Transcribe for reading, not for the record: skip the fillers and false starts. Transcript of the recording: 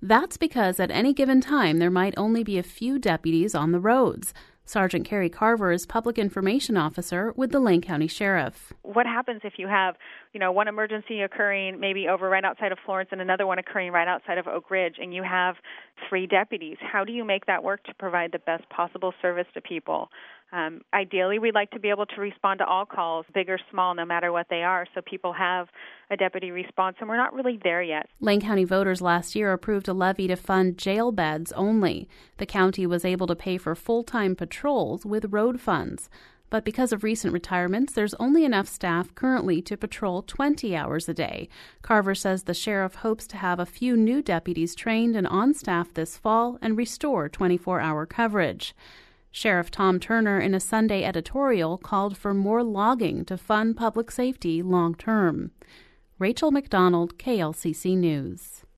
That's because at any given time there might only be a few deputies on the roads. Sergeant Carrie Carver is Public Information Officer with the Lane County Sheriff. What happens if you have, one emergency occurring maybe over right outside of Florence and another one occurring right outside of Oak Ridge, and you have 3 deputies? How do you make that work to provide the best possible service to people? Ideally, we'd like to be able to respond to all calls, big or small, no matter what they are, so people have a deputy response, and we're not really there yet. Lane County voters last year approved a levy to fund jail beds only. The county was able to pay for full-time patrols with road funds. But because of recent retirements, there's only enough staff currently to patrol 20 hours a day. Carver says the sheriff hopes to have a few new deputies trained and on staff this fall and restore 24-hour coverage. Sheriff Tom Turner, in a Sunday editorial, called for more logging to fund public safety long-term. Rachel McDonald, KLCC News.